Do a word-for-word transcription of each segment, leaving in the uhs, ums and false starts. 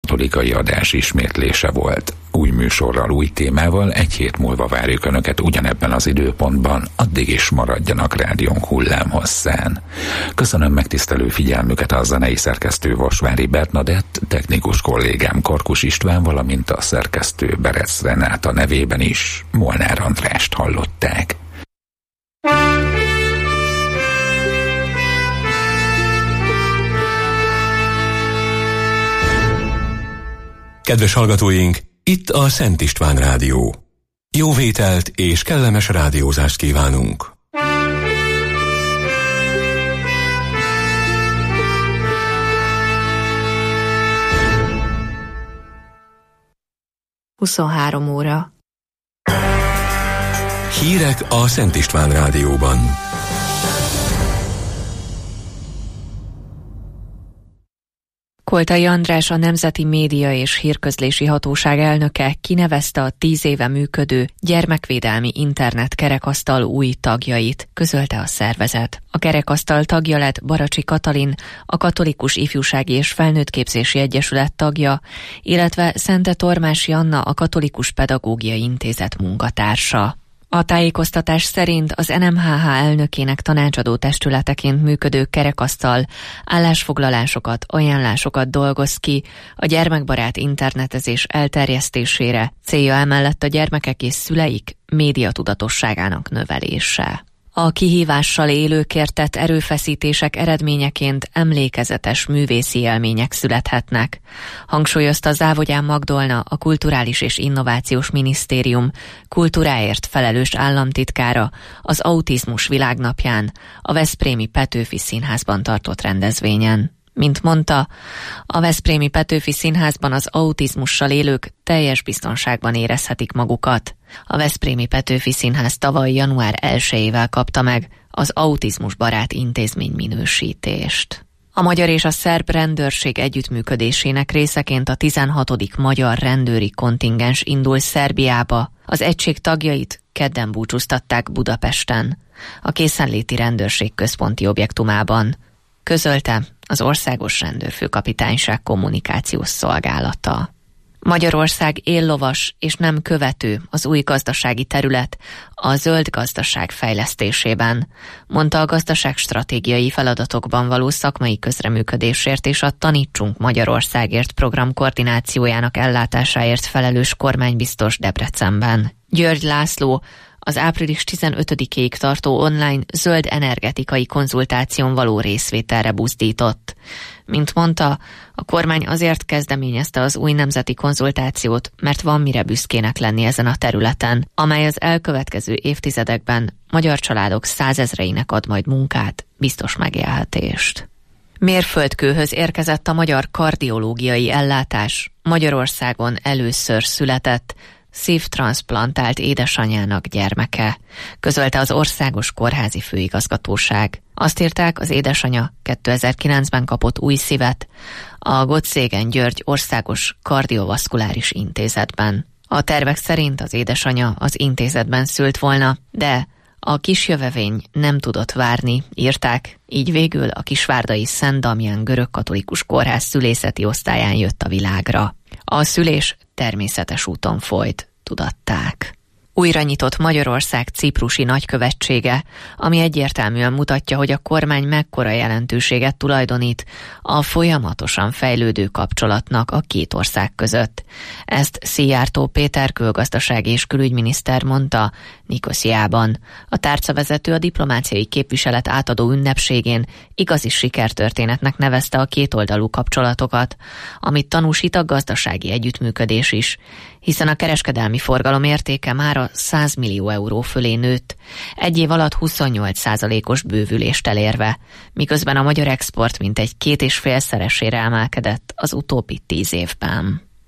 katolikai adás ismétlése volt. Új műsorral, új témával egy hét múlva várjuk Önöket ugyanebben az időpontban, addig is maradjanak rádiónk hullámhosszán. Köszönöm megtisztelő figyelmüket a zenei szerkesztő Vasvári Bernadett, technikus kollégám Karkus István, valamint a szerkesztő Berec Renáta nevében is Molnár Andrást hallották. Kedves hallgatóink, itt a Szent István Rádió. Jó vételt és kellemes rádiózást kívánunk! huszonhárom óra. Hírek a Szent István Rádióban. Koltai András, a Nemzeti Média és Hírközlési Hatóság elnöke kinevezte a tíz éve működő gyermekvédelmi internet kerekasztal új tagjait, közölte a szervezet. A kerekasztal tagja lett Baracsi Katalin, a Katolikus Ifjúsági és Felnőttképzési Egyesület tagja, illetve Szente Tormási Anna, a Katolikus Pedagógiai Intézet munkatársa. A tájékoztatás szerint az en em há há elnökének tanácsadó testületeként működő kerekasztal állásfoglalásokat, ajánlásokat dolgoz ki a gyermekbarát internetezés elterjesztésére, célja emellett a gyermekek és szüleik médiatudatosságának növelése. A kihívással élőkért tett erőfeszítések eredményeként emlékezetes művészi élmények születhetnek, hangsúlyozta Závogyán Magdolna, a Kulturális és Innovációs Minisztérium kultúráért felelős államtitkára az Autizmus Világnapján a veszprémi Petőfi Színházban tartott rendezvényen. Mint mondta, a veszprémi Petőfi Színházban az autizmussal élők teljes biztonságban érezhetik magukat. A veszprémi Petőfi Színház tavaly január elsejével kapta meg az autizmusbarát intézmény minősítést. A magyar és a szerb rendőrség együttműködésének részeként a tizenhatodik magyar rendőri kontingens indul Szerbiába. Az egység tagjait kedden búcsúztatták Budapesten, a Készenléti Rendőrség központi objektumában, közölte az Országos Rendőrfőkapitányság kommunikációs szolgálata. Magyarország éllovas és nem követő az új gazdasági terület a zöld gazdaság fejlesztésében, mondta a gazdaságstratégiai feladatokban való szakmai közreműködésért és a Tanítsunk Magyarországért program koordinációjának ellátásáért felelős kormánybiztos Debrecenben. György László az április tizenötödikéig tartó online zöld energetikai konzultáción való részvételre buzdított. Mint mondta, a kormány azért kezdeményezte az új nemzeti konzultációt, mert van mire büszkének lenni ezen a területen, amely az elkövetkező évtizedekben magyar családok százezreinek ad majd munkát, biztos megélhetést. Mérföldkőhöz érkezett a magyar kardiológiai ellátás. Magyarországon először született szívtranszplantált édesanyjának gyermeke, közölte az Országos Kórházi Főigazgatóság. Azt írták, az édesanya kétezer-kilencben kapott új szívet a Gottszégen György Országos Kardiovaszkuláris Intézetben. A tervek szerint az édesanya az intézetben szült volna, de a kisjövevény nem tudott várni, írták, így végül a kisvárdai Szent Damján görögkatolikus kórház szülészeti osztályán jött a világra. A szülés természetes úton folyt, tudatták. Újra nyitott Magyarország ciprusi nagykövetsége, ami egyértelműen mutatja, hogy a kormány mekkora jelentőséget tulajdonít a folyamatosan fejlődő kapcsolatnak a két ország között. Ezt Szijjártó Péter külgazdasági és külügyminiszter mondta Nikosziában. A tárcavezető a diplomáciai képviselet átadó ünnepségén igazi sikertörténetnek nevezte a kétoldalú kapcsolatokat, amit tanúsít a gazdasági együttműködés is, hiszen a kereskedelmi forgalom értéke mára száz millió euró fölé nőtt, egy év alatt huszonnyolc százalékos bővülést elérve, miközben a magyar export mintegy két és félszeresére emelkedett az utóbbi tíz évben.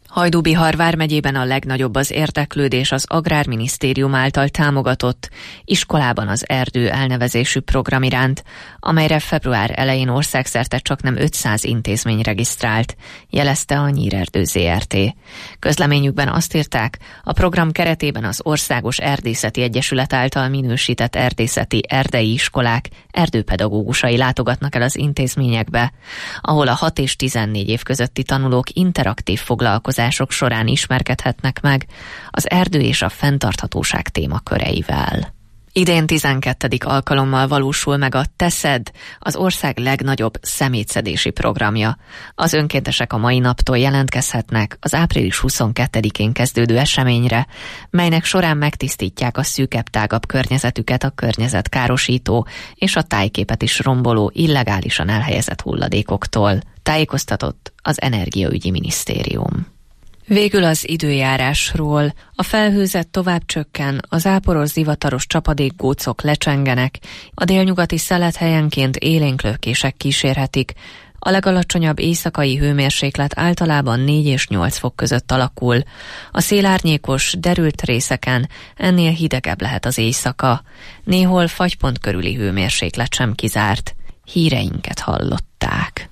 Hajdú-Bihar vármegyében a legnagyobb az érdeklődés az Agrárminisztérium által támogatott Iskolában az erdő elnevezésű program iránt, amelyre február elején országszerte csaknem ötszáz intézmény regisztrált, jelezte a Nyírerdő zé er té. Közleményükben azt írták, a program keretében az Országos Erdészeti Egyesület által minősített erdészeti erdei iskolák erdőpedagógusai látogatnak el az intézményekbe, ahol a hat és tizennégy év közötti tanulók interaktív foglalkozások során ismerkedhetnek meg az erdő és a fenntarthatóság témaköreivel. Idén tizenkettedik alkalommal valósul meg a TESZED, az ország legnagyobb szemétszedési programja. Az önkéntesek a mai naptól jelentkezhetnek az április huszonkettedikén kezdődő eseményre, melynek során megtisztítják a szűkebb-tágabb környezetüket a környezetkárosító és a tájképet is romboló illegálisan elhelyezett hulladékoktól. Tájékoztatott az Energiaügyi Minisztérium. Végül az időjárásról. A felhőzet tovább csökken, a záporos zivataros csapadékgócok lecsengenek, a délnyugati szelet helyenként élénk lökések kísérhetik. A legalacsonyabb éjszakai hőmérséklet általában négy és nyolc fok között alakul. A szélárnyékos, derült részeken ennél hidegebb lehet az éjszaka. Néhol fagypont körüli hőmérséklet sem kizárt. Híreinket hallották.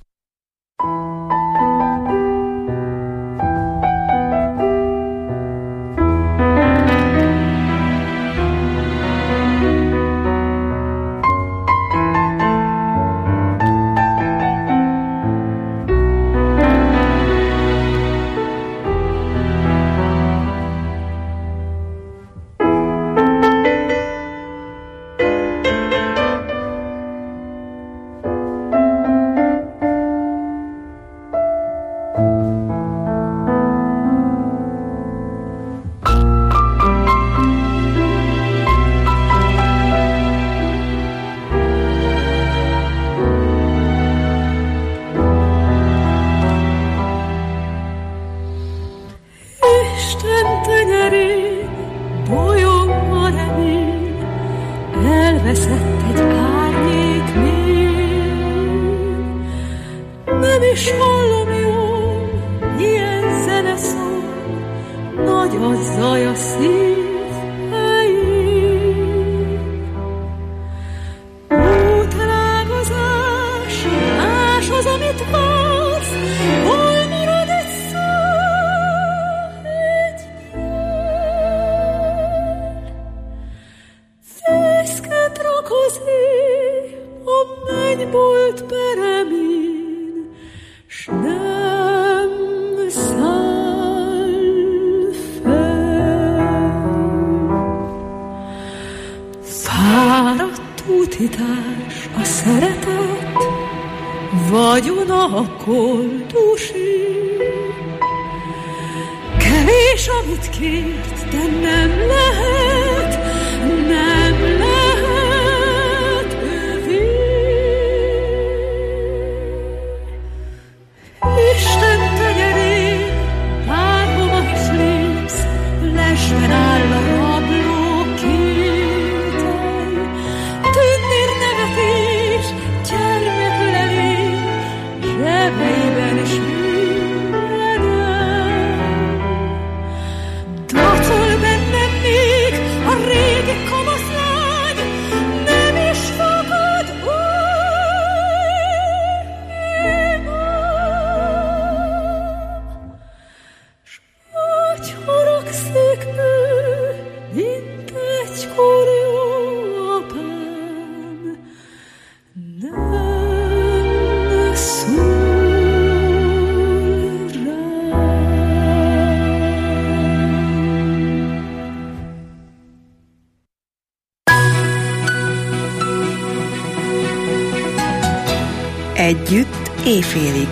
Együtt éjfélig.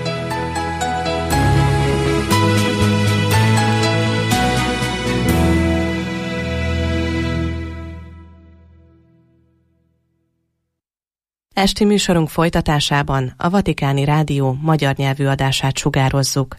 Esti műsorunk folytatásában a Vatikáni Rádió magyar nyelvű adását sugározzuk.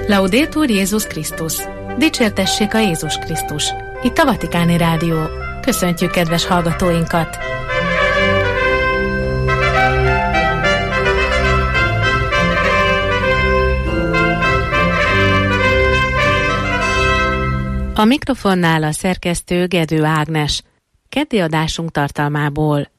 Laudetur Jézus Krisztus. Dicsértessék a Jézus Krisztus. Itt a Vatikáni Rádió. Köszöntjük kedves hallgatóinkat! A mikrofonnál a szerkesztő Gedő Ágnes. Keddi adásunk tartalmából.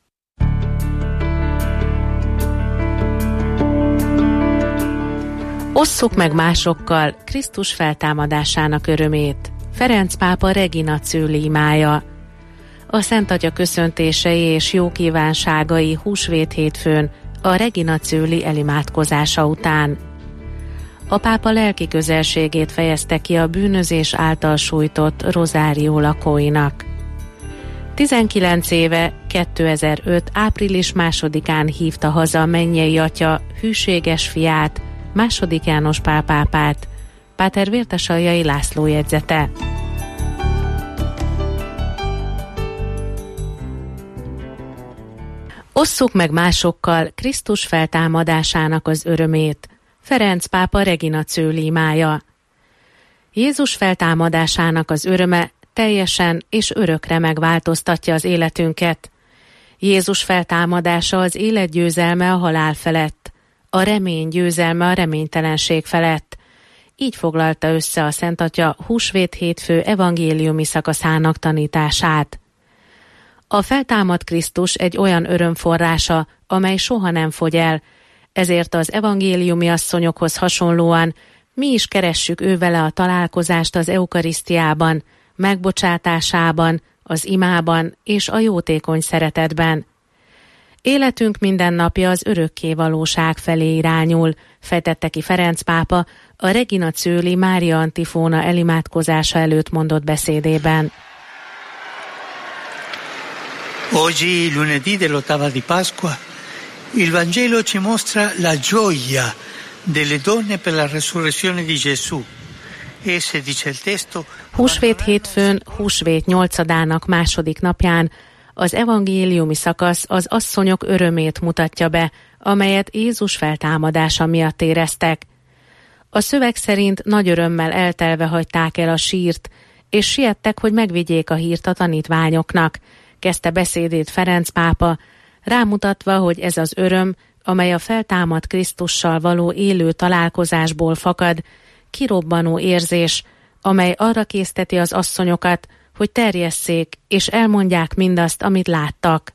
Osszuk meg másokkal Krisztus feltámadásának örömét. Ferenc pápa Regina Coeli imája. A Szent Atya köszöntései és jó kívánságai húsvét hétfőn a Regina Coeli elimádkozása után. A pápa lelki közelségét fejezte ki a bűnözés által sújtott Rozárió lakóinak. tizenkilenc éve, kétezer-öt. április másodikán hívta haza a mennyei Atya hűséges fiát, második János Pál pápát. Páter Vértesaljai László jegyzete. Osszuk meg másokkal Krisztus feltámadásának az örömét. Ferenc pápa Regina Coeli imája. Jézus feltámadásának az öröme teljesen és örökre megváltoztatja az életünket. Jézus feltámadása az élet győzelme a halál felett, a remény győzelme a reménytelenség felett. Így foglalta össze a Szent Atya húsvét hétfő evangéliumi szakaszának tanítását. A feltámadt Krisztus egy olyan örömforrása, amely soha nem fogy el, ezért az evangéliumi asszonyokhoz hasonlóan mi is keressük ővele a találkozást az eukarisztiában, megbocsátásában, az imában és a jótékony szeretetben. Életünk mindennapja az örökké valóság felé irányul, fejtette ki Ferenc pápa a Regina Coeli Mária antifóna elimádkozása előtt mondott beszédében. Oggi, lunedì dell'ottava di Pasqua, il Vangelo ci mostra la gioia delle donne per la resurrezione di Gesù. Esse, dice il testo, húsvét hétfőn, húsvét nyolcadának második napján az evangéliumi szakasz az asszonyok örömét mutatja be, amelyet Jézus feltámadása miatt éreztek. A szöveg szerint nagy örömmel eltelve hagyták el a sírt, és siettek, hogy megvigyék a hírt a tanítványoknak, kezdte beszédét Ferenc pápa, rámutatva, hogy ez az öröm, amely a feltámadt Krisztussal való élő találkozásból fakad, kirobbanó érzés, amely arra készteti az asszonyokat, hogy terjesszék és elmondják mindazt, amit láttak.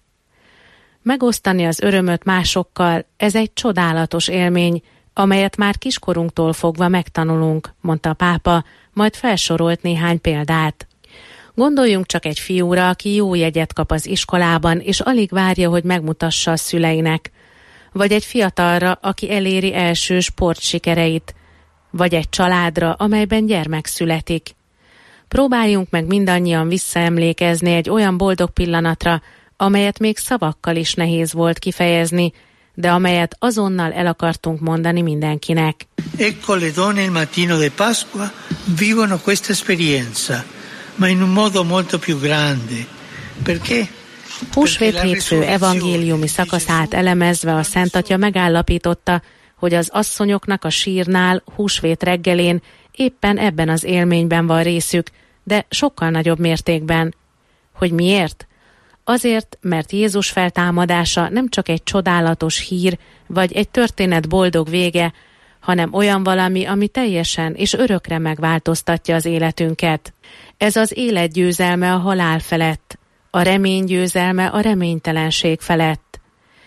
Megosztani az örömöt másokkal, ez egy csodálatos élmény, amelyet már kiskorunktól fogva megtanulunk, mondta a pápa, majd felsorolt néhány példát. Gondoljunk csak egy fiúra, aki jó jegyet kap az iskolában, és alig várja, hogy megmutassa a szüleinek. Vagy egy fiatalra, aki eléri első sportsikereit. Vagy egy családra, amelyben gyermek születik. Próbáljunk meg mindannyian visszaemlékezni egy olyan boldog pillanatra, amelyet még szavakkal is nehéz volt kifejezni, de amelyet azonnal el akartunk mondani mindenkinek. Ecco le donne il mattino di Pasqua vivono questa esperienza, ma in un modo molto più grande. Perché? Húsvét hétfő evangéliumi szakaszát elemezve a Szent Atya megállapította, hogy az asszonyoknak a sírnál húsvét reggelén éppen ebben az élményben van részük, de sokkal nagyobb mértékben. Hogy miért? Azért, mert Jézus feltámadása nem csak egy csodálatos hír, vagy egy történet boldog vége, hanem olyan valami, ami teljesen és örökre megváltoztatja az életünket. Ez az élet győzelme a halál felett, a remény győzelme a reménytelenség felett.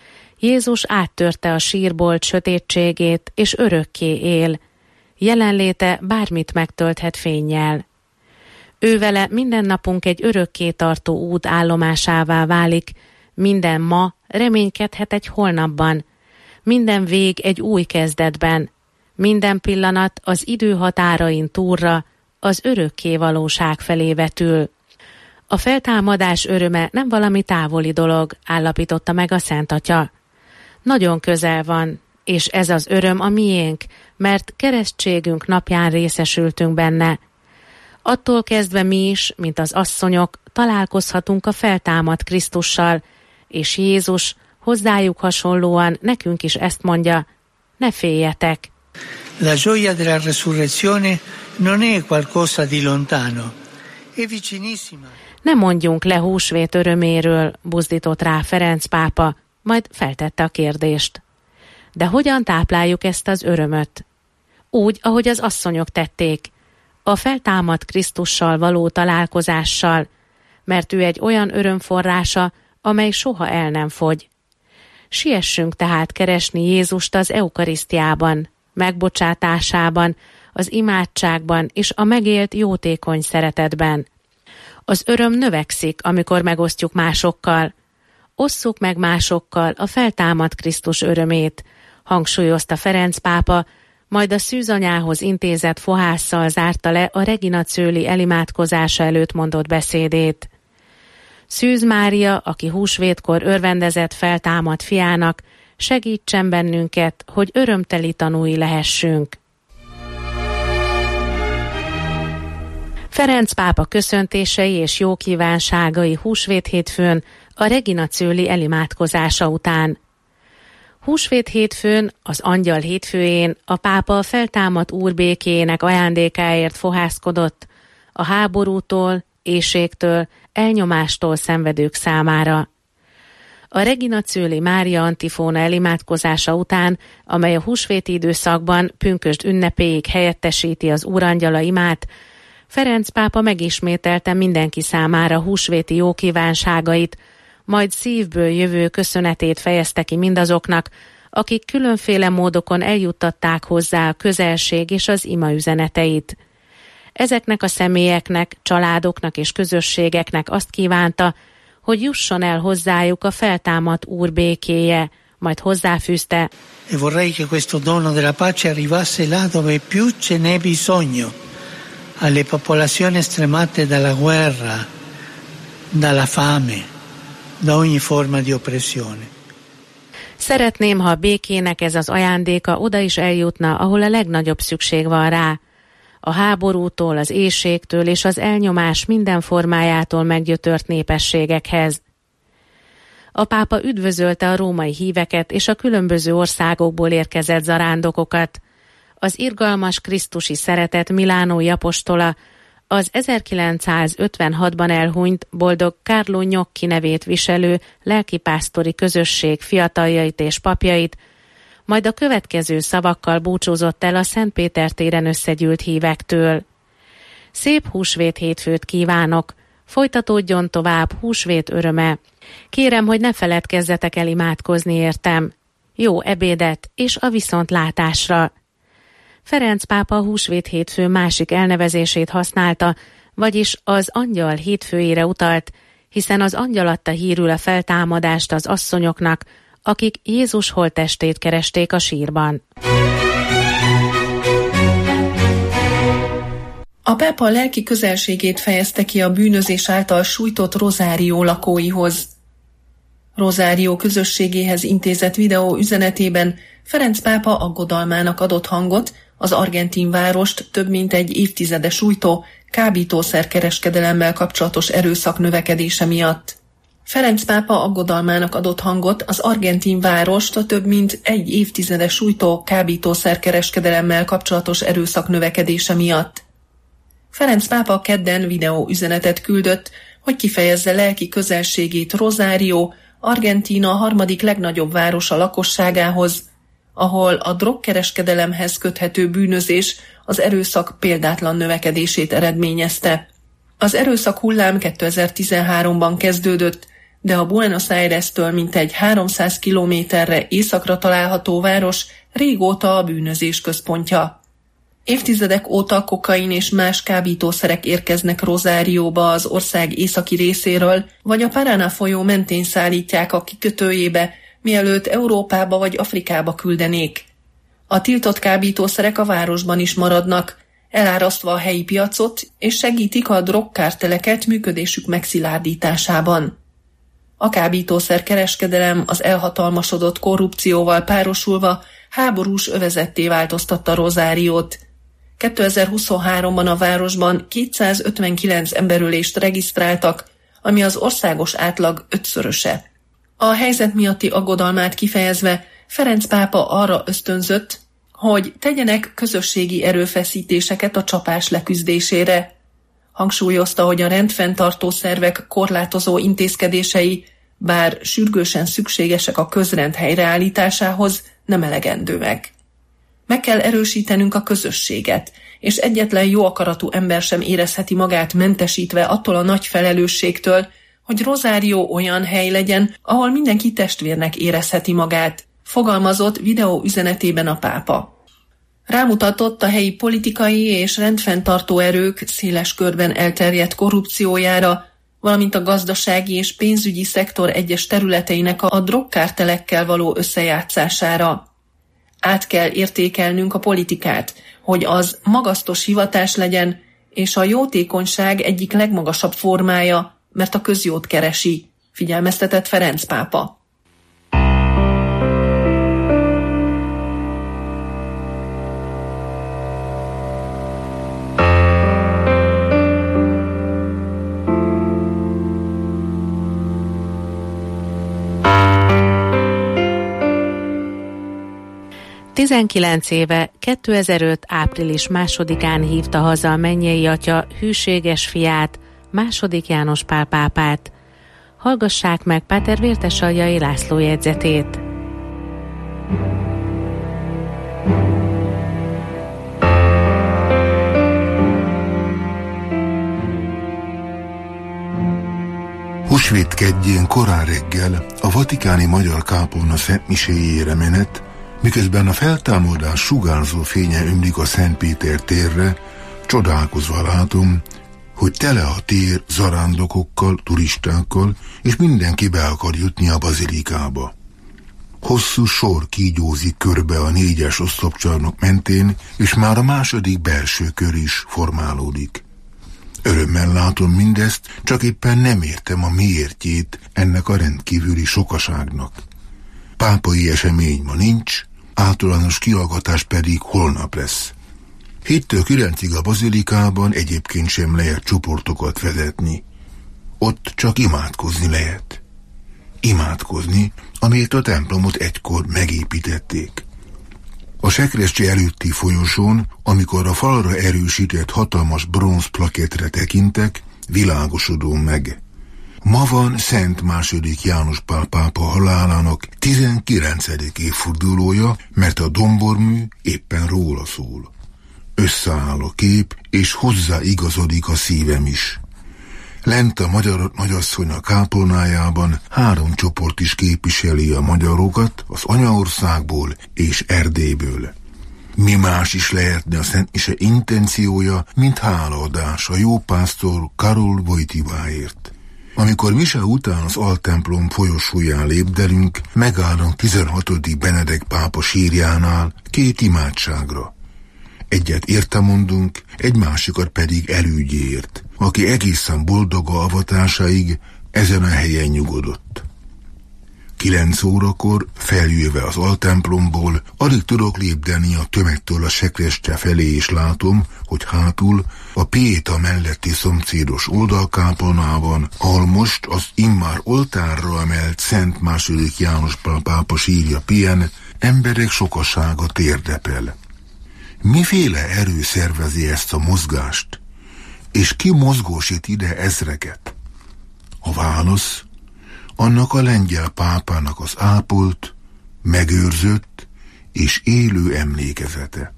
Jézus áttörte a sírbolt sötétségét, és örökké él. Jelenléte bármit megtölthet fénnyel. Ővele minden napunk egy örökké tartó út állomásává válik, minden ma reménykedhet egy holnapban, minden vég egy új kezdetben, minden pillanat az idő határain túlra, az örökké valóság felé vetül. A feltámadás öröme nem valami távoli dolog, állapította meg a Szent Atya. Nagyon közel van, és ez az öröm a miénk, mert keresztségünk napján részesültünk benne. Attól kezdve mi is, mint az asszonyok, találkozhatunk a feltámadt Krisztussal, és Jézus hozzájuk hasonlóan nekünk is ezt mondja, ne féljetek. La gioia della resurrezione non è qualcosa di lontano, è vicinissima. Ne mondjunk le húsvét öröméről, buzdított rá Ferenc pápa, majd feltette a kérdést. De hogyan tápláljuk ezt az örömöt? Úgy, ahogy az asszonyok tették, a feltámadt Krisztussal való találkozással, mert ő egy olyan örömforrása, amely soha el nem fogy. Siessünk tehát keresni Jézust az eukarisztiában, megbocsátásában, az imádságban és a megélt jótékony szeretetben. Az öröm növekszik, amikor megosztjuk másokkal. Osszuk meg másokkal a feltámadt Krisztus örömét, hangsúlyozta Ferenc pápa, majd a szűzanyához intézett fohásszal zárta le a Regina Coeli elimádkozása előtt mondott beszédét. Szűz Mária, aki húsvétkor örvendezett feltámadt fiának, segítsen bennünket, hogy örömteli tanúi lehessünk. Ferenc pápa köszöntései és jó kívánságai húsvét hétfőn a Regina Coeli elimádkozása után. Húsvét hétfőn, az Angyal hétfőjén a pápa a feltámadt Úr békéjének ajándékáért fohászkodott a háborútól, éhségtől, elnyomástól szenvedők számára. A Regina Coeli Mária antifóna elimádkozása után, amely a húsvéti időszakban pünkösd ünnepéig helyettesíti az Úrangyala imát, Ferenc pápa megismételte mindenki számára húsvéti jókívánságait, majd szívből jövő köszönetét fejezte ki mindazoknak, akik különféle módokon eljuttatták hozzá a közelség és az ima üzeneteit. Ezeknek a személyeknek, családoknak és közösségeknek azt kívánta, hogy jusson el hozzájuk a feltámadt Úr békéje, majd hozzáfűzte: E vorrei che questo dono della pace arrivasse là dove più ce n'è bisogno, alle popolazioni stremate dalla guerra, dalla fame, da ogni forma di oppressione. Szeretném, ha a békének ez az ajándéka oda is eljutna, ahol a legnagyobb szükség van rá. A háborútól, az éhségtől és az elnyomás minden formájától meggyötört népességekhez. A pápa üdvözölte a római híveket és a különböző országokból érkezett zarándokokat. Az irgalmas krisztusi szeretet milánói apostola, az ezerkilencszázötvenhatban elhunyt boldog Carlo Gnocchi nevét viselő lelkipásztori közösség fiataljait és papjait, majd a következő szavakkal búcsúzott el a Szent Péter téren összegyűlt hívektől. Szép húsvét hétfőt kívánok, folytatódjon tovább húsvét öröme. Kérem, hogy ne feledkezzetek el imádkozni értem. Jó ebédet és a viszontlátásra. Ferenc pápa a húsvét hétfő másik elnevezését használta, vagyis az Angyal hétfőjére utalt, hiszen az angyal adta hírül a feltámadást az asszonyoknak, akik Jézus holttestét keresték a sírban. A pápa lelki közelségét fejezte ki a bűnözés által sújtott Rozárió lakóihoz. Rozárió közösségéhez intézett videó üzenetében Ferenc pápa aggodalmának adott hangot az argentin várost több mint egy évtizede sújtó kábítószerkereskedelemmel kapcsolatos erőszak növekedése miatt. Ferenc pápa aggodalmának adott hangot az argentin várost a több mint egy évtizede sújtó kábítószerkereskedelemmel kapcsolatos erőszak növekedése miatt. Ferenc pápa kedden videó üzenetet küldött, hogy kifejezze lelki közelségét Rozárió, Argentína harmadik legnagyobb városa lakosságához, ahol a drogkereskedelemhez köthető bűnözés az erőszak példátlan növekedését eredményezte. Az erőszak hullám kétezer-tizenháromban kezdődött, de a Buenos Aires-től mintegy háromszáz kilométerre északra található város régóta a bűnözés központja. Évtizedek óta kokain és más kábítószerek érkeznek Rozárióba az ország északi részéről, vagy a Paraná folyó mentén szállítják a kikötőjébe, mielőtt Európába vagy Afrikába küldenék. A tiltott kábítószerek a városban is maradnak, elárasztva a helyi piacot, és segítik a drogkárteleket működésük megszilárdításában. A kábítószer kereskedelem az elhatalmasodott korrupcióval párosulva háborús övezetté változtatta Rozáriót. kétezer-huszonháromban a városban kétszázötvenkilenc emberölést regisztráltak, ami az országos átlag ötszöröse. A helyzet miatti aggodalmát kifejezve Ferenc pápa arra ösztönzött, hogy tegyenek közösségi erőfeszítéseket a csapás leküzdésére. Hangsúlyozta, hogy a rendfenntartó szervek korlátozó intézkedései, bár sürgősen szükségesek a közrend helyreállításához, nem elegendőek. Meg kell erősítenünk a közösséget, és egyetlen jó akaratú ember sem érezheti magát mentesítve attól a nagy felelősségtől, hogy Rosario olyan hely legyen, ahol mindenki testvérnek érezheti magát, fogalmazott videó üzenetében a pápa. Rámutatott a helyi politikai és rendfenntartó erők széles körben elterjedt korrupciójára, valamint a gazdasági és pénzügyi szektor egyes területeinek a drogkártelekkel való összejátszására. Át kell értékelnünk a politikát, hogy az magasztos hivatás legyen, és a jótékonyság egyik legmagasabb formája, mert a közjót keresi, figyelmeztetett Ferenc pápa. tizenkilenc éve, kétezer-öt. április másodikán hívta haza a mennyei atya hűséges fiát, második János Pál pápát. Hallgassák meg Páter Vértesaljai László jegyzetét. Húsvét kedjén korán reggel a vatikáni magyar kápolna szentmiséjére menet, miközben a feltámadás sugárzó fénye ömlik a Szent Péter térre, csodálkozva látom, hogy tele a tér zarándokokkal, turistákkal, és mindenki be akar jutni a bazilikába. Hosszú sor kígyózik körbe a négyes oszlopcsarnok mentén, és már a második belső kör is formálódik. Örömmel látom mindezt, csak éppen nem értem a miértjét ennek a rendkívüli sokaságnak. Pápai esemény ma nincs, általános kihallgatás pedig holnap lesz. Héttől kilencig a bazilikában egyébként sem lehet csoportokat vezetni. Ott csak imádkozni lehet. Imádkozni, amért a templomot egykor megépítették. A sekrecse előtti folyosón, amikor a falra erősített hatalmas bronzplaketre tekintek, világosodom meg. Ma van Szent második János Pál pápa halálának tizenkilencedik évfordulója, mert a dombormű éppen róla szól. Összeáll a kép, és hozzáigazodik a szívem is. Lent a Magyar Nagyasszony a kápolnájában három csoport is képviseli a magyarokat az anyaországból és Erdélyből. Mi más is lehetne a szentmise intenciója, mint hálaadás a jópásztor Karol Wojtyláért. Amikor mise után az altemplom folyosóján lépdelünk, megállunk tizenhatodik Benedek pápa sírjánál két imádságra. Egyet értemondunk, egy másikat pedig elügyért, aki egészen boldoga avatásáig ezen a helyen nyugodott. Kilenc órakor, feljöve az altemplomból, alig tudok lépdelni a tömegtől a sekrecse felé, és látom, hogy hátul a Pieta melletti szomszédos oldalkápolnában, ahol most az immár oltárra emelt Szent második János Pál pápa sírja pihen, emberek sokasága térdepel. Miféle erő szervezi ezt a mozgást, és ki mozgósít ide ezreket? A válasz annak a lengyel pápának az ápolt, megőrzött és élő emlékezete.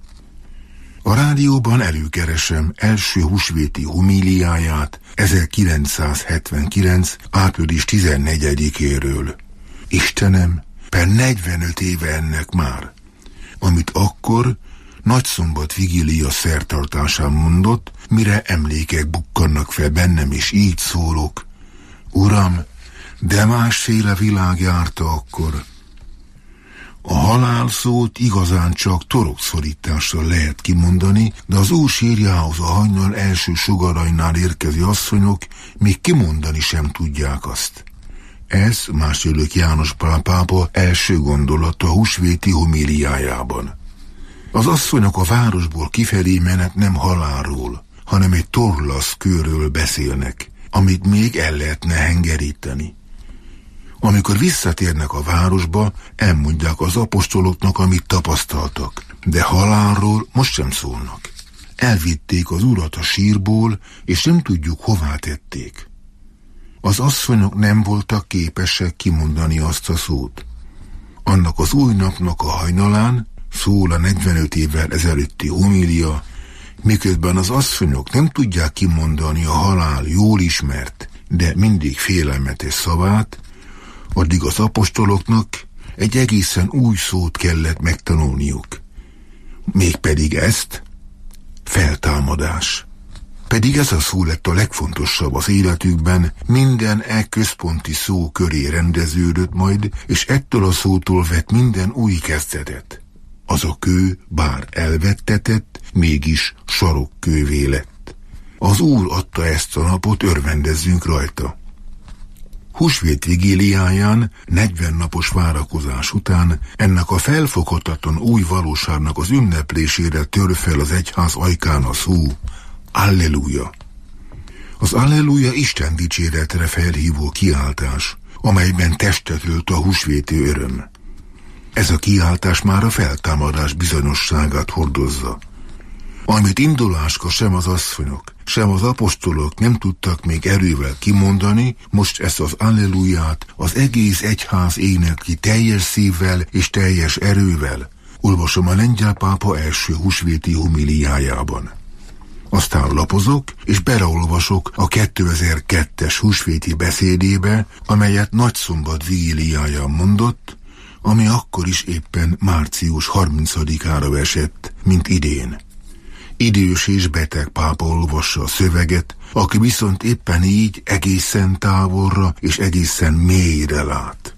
A rádióban előkeresem első húsvéti homíliáját ezerkilencszázhetvenkilenc. április tizennegyedikéről. Istenem, per negyvenöt éve ennek már, amit akkor Nagyszombat vigília szertartásán mondott, mire emlékek bukkannak fel bennem, és így szólok: Uram, de másféle világ járta akkor. A halál szót igazán csak torokszorítással lehet kimondani, de az úr sírjához a hajnal első sugarainál érkező asszonyok még kimondani sem tudják azt. Ez második János Pál pápa első gondolata a húsvéti homíliájában. Az asszonyok a városból kifelé menet nem halálról, hanem egy torlasz kőről beszélnek, amit még el lehetne hengeríteni. Amikor visszatérnek a városba, elmondják az apostoloknak, amit tapasztaltak. De halálról most sem szólnak. Elvitték az urat a sírból, és nem tudjuk, hová tették. Az asszonyok nem voltak képesek kimondani azt a szót. Annak az új napnak a hajnalán szól a negyvenöt évvel ezelőtti homilia, miközben az asszonyok nem tudják kimondani a halál jól ismert, de mindig félelmetes szavát, addig az apostoloknak egy egészen új szót kellett megtanulniuk. Mégpedig ezt, feltámadás. Pedig ez a szó lett a legfontosabb az életükben, minden e központi szó köré rendeződött majd, és ettől a szótól vett minden új kezdetet. Az a kő, bár elvettetett, mégis sarokkővé lett. Az Úr adta ezt a napot, örvendezzünk rajta. Húsvét vigíliáján, negyven napos várakozás után ennek a felfoghatatlan új valóságnak az ünneplésére tör fel az egyház ajkán a szó, Alleluja. Az Alleluja Isten dicséretre felhívó kiáltás, amelyben testet ölt a húsvéti öröm. Ez a kiáltás már a feltámadás bizonyosságát hordozza. Amit induláskor sem az asszonyok, sem az apostolok nem tudtak még erővel kimondani, most ezt az alleluját az egész egyház énekli teljes szívvel és teljes erővel, olvasom a lengyel pápa első húsvéti homiliájában. Aztán lapozok, és beleolvasok a kétezer-kettes húsvéti beszédébe, amelyet Nagyszombat vigíliáján mondott, ami akkor is éppen március harmincadikára esett, mint idén. Idős és beteg pápa olvassa a szöveget, aki viszont éppen így egészen távolra és egészen mélyre lát.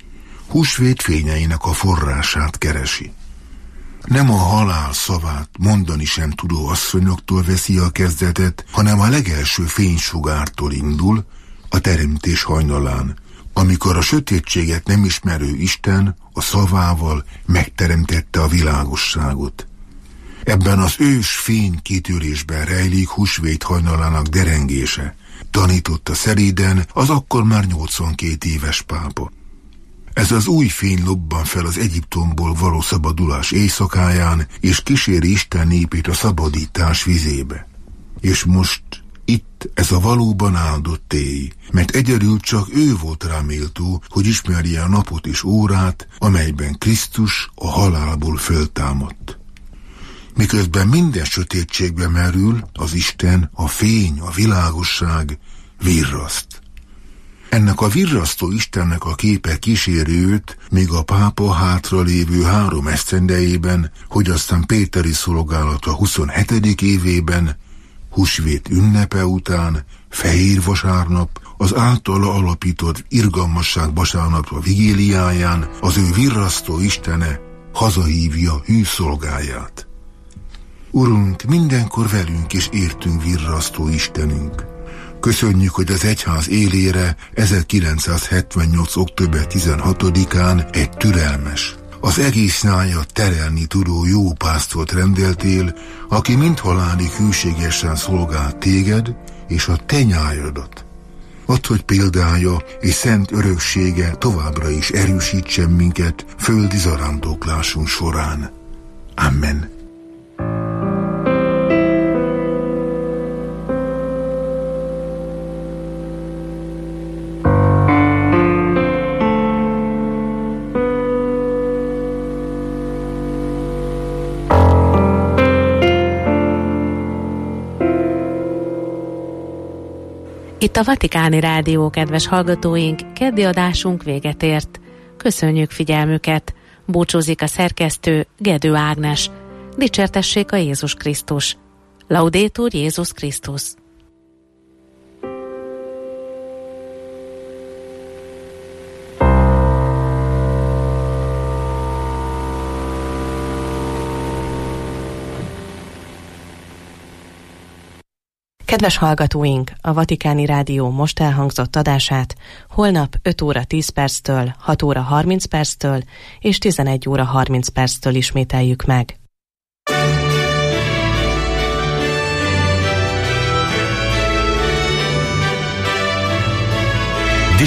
Húsvét fényeinek a forrását keresi. Nem a halál szavát mondani sem tudó asszonyoktól veszi a kezdetet, hanem a legelső fénysugártól indul, a teremtés hajnalán, amikor a sötétséget nem ismerő Isten a szavával megteremtette a világosságot. Ebben az ős fény kitörésben rejlik húsvét hajnalának derengése, tanította szeréden az akkor már nyolcvankét éves pápa. Ez az új fény lobban fel az Egyiptomból való szabadulás éjszakáján, és kíséri Isten népét a szabadítás vizébe. És most itt ez a valóban áldott éj, mert egyedül csak ő volt rá méltó, hogy ismerje a napot és órát, amelyben Krisztus a halálból föltámadt. Miközben minden sötétségbe merül, az Isten, a fény, a világosság virraszt. Ennek a virrasztó Istennek a képe kíséri őt, míg a pápa hátralévő három esztendejében, hogy aztán péteri szolgálata huszonhetedik évében, húsvét ünnepe után, fehér vasárnap, az általa alapított irgalmasság vasárnapra vigíliáján az ő virrasztó Istene hazahívja hű szolgáját. Urunk, mindenkor velünk és értünk virrasztó Istenünk. Köszönjük, hogy az egyház élére ezerkilencszázhetvennyolc. október tizenhatodikán egy türelmes, az egész nyájat terelni tudó jó pásztort rendeltél, aki mind halálig hűségesen szolgál téged és a te nyájadat. Add, hogy példája és szent öröksége továbbra is erősítsen minket földi zarándoklásunk során. Amen. Itt a Vatikáni Rádió, kedves hallgatóink, keddi adásunk véget ért. Köszönjük figyelmüket! Búcsúzik a szerkesztő, Gedő Ágnes. Dicsértessék a Jézus Krisztus! Laudétur Jézus Krisztus! Kedves hallgatóink, a Vatikáni Rádió most elhangzott adását holnap öt óra tíz perctől, hat óra harminc perctől és tizenegy óra harminc perctől ismételjük meg.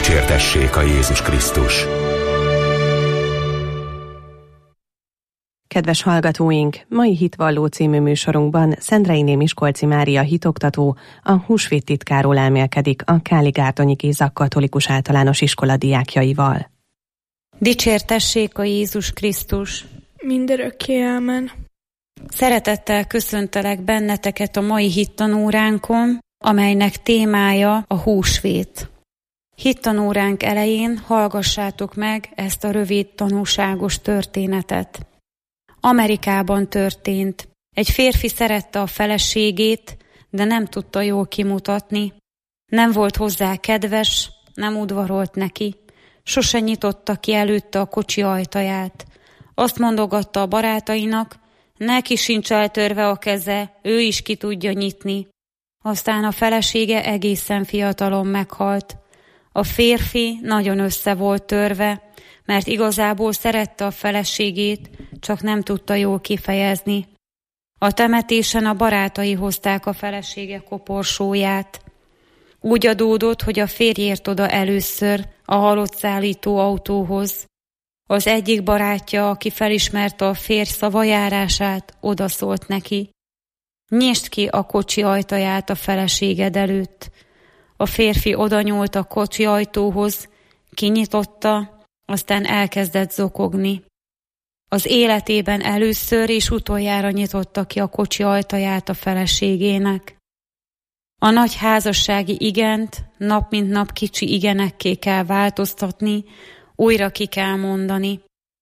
Dicsértessék a Jézus Krisztus! Kedves hallgatóink, mai Hitvalló című műsorunkban Szendrei Miskolci Mária hitoktató, a húsvét titkáról elmélkedik a Káli-Gárdonyi Géza Katolikus Általános Iskola diákjaival. Dicsértessék a Jézus Krisztus! Mindörökké ámen! Szeretettel köszöntelek benneteket a mai hittanóránkon, amelynek témája a húsvét. Hittanóránk elején hallgassátok meg ezt a rövid tanúságos történetet. Amerikában történt. Egy férfi szerette a feleségét, de nem tudta jól kimutatni. Nem volt hozzá kedves, nem udvarolt neki. Sose nyitotta ki előtte a kocsi ajtaját. Azt mondogatta a barátainak, neki sincs eltörve a keze, ő is ki tudja nyitni. Aztán a felesége egészen fiatalon meghalt. A férfi nagyon össze volt törve, mert igazából szerette a feleségét, csak nem tudta jól kifejezni. A temetésen a barátai hozták a felesége koporsóját. Úgy adódott, hogy a férj ért oda először a halott szállító autóhoz. Az egyik barátja, aki felismerte a férj szavajárását, odaszólt neki. Nyisd ki a kocsi ajtaját a feleséged előtt. A férfi odanyúlt a kocsi ajtóhoz, kinyitotta, aztán elkezdett zokogni. Az életében először és utoljára nyitotta ki a kocsi ajtaját a feleségének. A nagy házassági igent nap mint nap kicsi igenekké kell változtatni, újra ki kell mondani.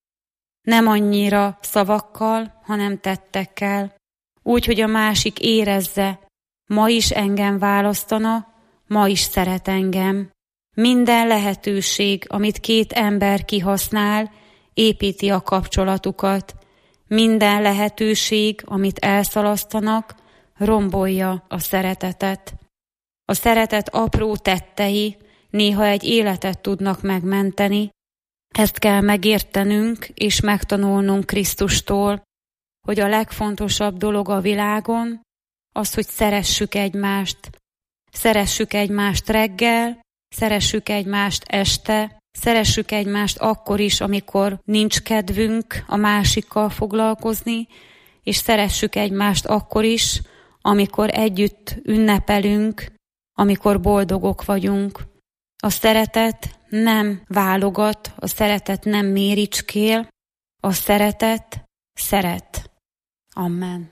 Nem annyira szavakkal, hanem tettekkel. Úgy, hogy a másik érezze, ma is engem választana, ma is szeret engem. Minden lehetőség, amit két ember kihasznál, építi a kapcsolatukat. Minden lehetőség, amit elszalasztanak, rombolja a szeretetet. A szeretet apró tettei néha egy életet tudnak megmenteni. Ezt kell megértenünk és megtanulnunk Krisztustól, hogy a legfontosabb dolog a világon az, hogy szeressük egymást. Szeressük egymást reggel, szeressük egymást este, szeressük egymást akkor is, amikor nincs kedvünk a másikkal foglalkozni, és szeressük egymást akkor is, amikor együtt ünnepelünk, amikor boldogok vagyunk. A szeretet nem válogat, a szeretet nem méricskél, a szeretet szeret. Amen.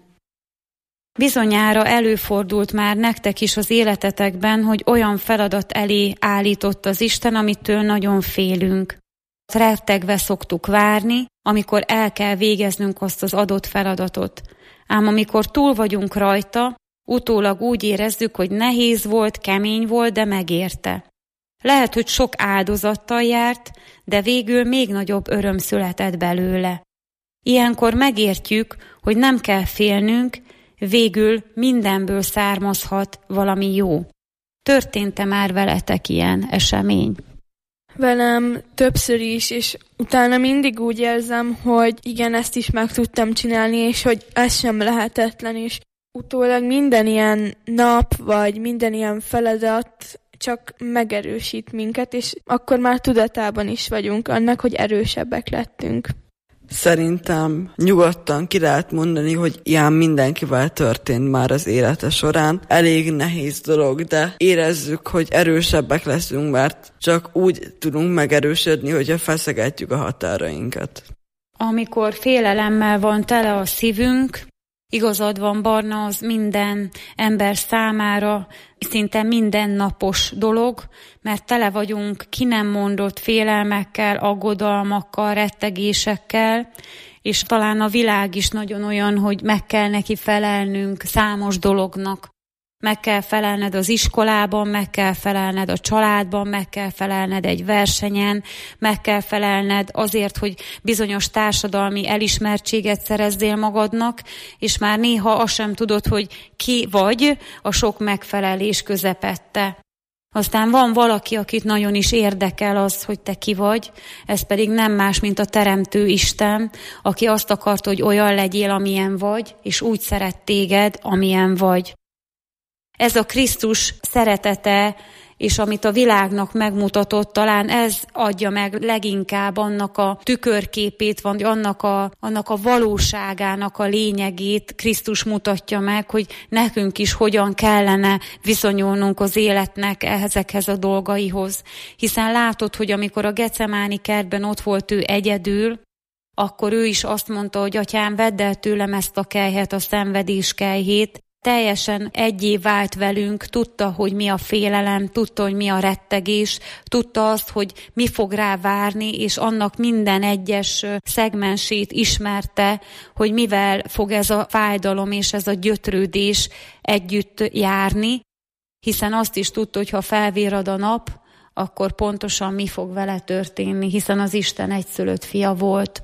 Bizonyára előfordult már nektek is az életetekben, hogy olyan feladat elé állított az Isten, amitől nagyon félünk. Rettegve szoktuk várni, amikor el kell végeznünk azt az adott feladatot. Ám amikor túl vagyunk rajta, utólag úgy érezzük, hogy nehéz volt, kemény volt, de megérte. Lehet, hogy sok áldozattal járt, de végül még nagyobb öröm született belőle. Ilyenkor megértjük, hogy nem kell félnünk, végül mindenből származhat valami jó. Történt-e már veletek ilyen esemény? Velem többször is, és utána mindig úgy érzem, hogy igen, ezt is meg tudtam csinálni, és hogy ez sem lehetetlen, és utólag minden ilyen nap, vagy minden ilyen feladat csak megerősít minket, és akkor már tudatában is vagyunk annak, hogy erősebbek lettünk. Szerintem nyugodtan ki lehet mondani, hogy ilyen mindenkivel történt már az élete során. Elég nehéz dolog, de érezzük, hogy erősebbek leszünk, mert csak úgy tudunk megerősödni, hogyha feszegetjük a határainkat. Amikor félelemmel van tele a szívünk, igazad van, Barna, az minden ember számára szinte mindennapos dolog, mert tele vagyunk ki nem mondott félelmekkel, aggodalmakkal, rettegésekkel, és talán a világ is nagyon olyan, hogy meg kell neki felelnünk számos dolognak. Meg kell felelned az iskolában, meg kell felelned a családban, meg kell felelned egy versenyen, meg kell felelned azért, hogy bizonyos társadalmi elismertséget szerezzél magadnak, és már néha azt sem tudod, hogy ki vagy a sok megfelelés közepette. Aztán van valaki, akit nagyon is érdekel az, hogy te ki vagy, ez pedig nem más, mint a Teremtő Isten, aki azt akart, hogy olyan legyél, amilyen vagy, és úgy szeret téged, amilyen vagy. Ez a Krisztus szeretete és amit a világnak megmutatott, talán ez adja meg leginkább annak a tükörképét, vagy annak a, annak a valóságának a lényegét Krisztus mutatja meg, hogy nekünk is hogyan kellene viszonyulnunk az életnek ezekhez a dolgaihoz. Hiszen látod, hogy amikor a Gecemáni kertben ott volt ő egyedül, akkor ő is azt mondta, hogy atyám, vedd el tőlem ezt a kelyhet, a szenvedés kelyhét. Teljesen egyé vált velünk, tudta, hogy mi a félelem, tudta, hogy mi a rettegés, tudta azt, hogy mi fog rá várni, és annak minden egyes szegmensét ismerte, hogy mivel fog ez a fájdalom és ez a gyötrődés együtt járni, hiszen azt is tudta, hogy ha felvirrad a nap, akkor pontosan mi fog vele történni, hiszen az Isten egyszülött fia volt.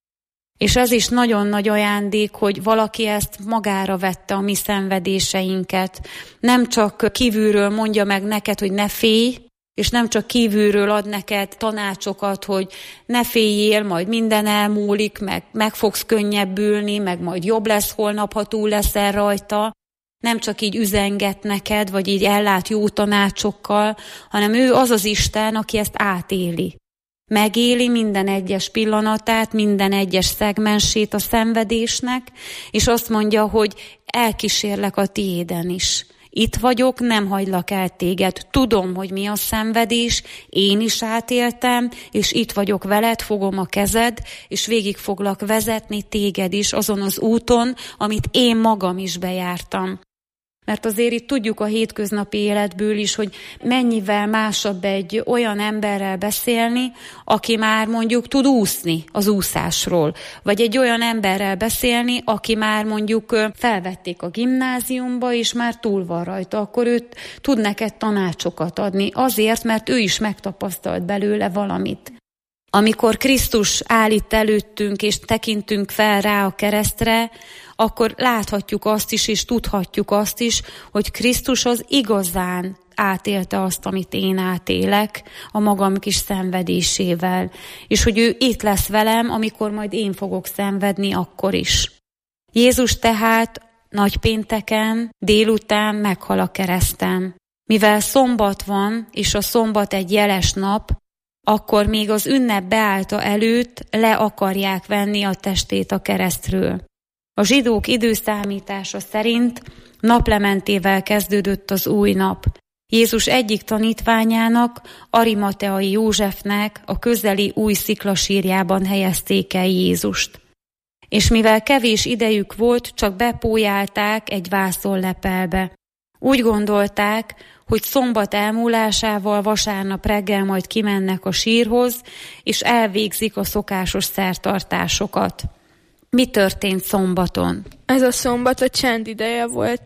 És ez is nagyon nagy ajándék, hogy valaki ezt magára vette, a mi szenvedéseinket. Nem csak kívülről mondja meg neked, hogy ne félj, és nem csak kívülről ad neked tanácsokat, hogy ne féljél, majd minden elmúlik, meg, meg fogsz könnyebbülni, meg majd jobb lesz holnap, ha túl leszel rajta. Nem csak így üzenget neked, vagy így ellát jó tanácsokkal, hanem ő az az Isten, aki ezt átéli. Megéli minden egyes pillanatát, minden egyes szegmensét a szenvedésnek, és azt mondja, hogy elkísérlek a tiéden is. Itt vagyok, nem hagylak el téged. Tudom, hogy mi a szenvedés, én is átéltem, és itt vagyok veled, fogom a kezed, és végig foglak vezetni téged is azon az úton, amit én magam is bejártam. Mert azért itt tudjuk a hétköznapi életből is, hogy mennyivel másabb egy olyan emberrel beszélni, aki már mondjuk tud úszni az úszásról. Vagy egy olyan emberrel beszélni, aki már mondjuk felvették a gimnáziumba, és már túl van rajta. Akkor őt tud neked tanácsokat adni. Azért, mert ő is megtapasztalt belőle valamit. Amikor Krisztus állít előttünk, és tekintünk fel rá a keresztre, akkor láthatjuk azt is, és tudhatjuk azt is, hogy Krisztus az igazán átélte azt, amit én átélek a magam kis szenvedésével. És hogy ő itt lesz velem, amikor majd én fogok szenvedni, akkor is. Jézus tehát nagypénteken délután meghal a kereszten. Mivel szombat van, és a szombat egy jeles nap, akkor még az ünnep beállta előtt le akarják venni a testét a keresztről. A zsidók időszámítása szerint naplementével kezdődött az új nap. Jézus egyik tanítványának, Arimateai Józsefnek a közeli új sziklasírjában helyezték el Jézust. És mivel kevés idejük volt, csak bepójálták egy vászonlepelbe. Úgy gondolták, hogy szombat elmúlásával vasárnap reggel majd kimennek a sírhoz, és elvégzik a szokásos szertartásokat. Mi történt szombaton? Ez a szombat a csend ideje volt.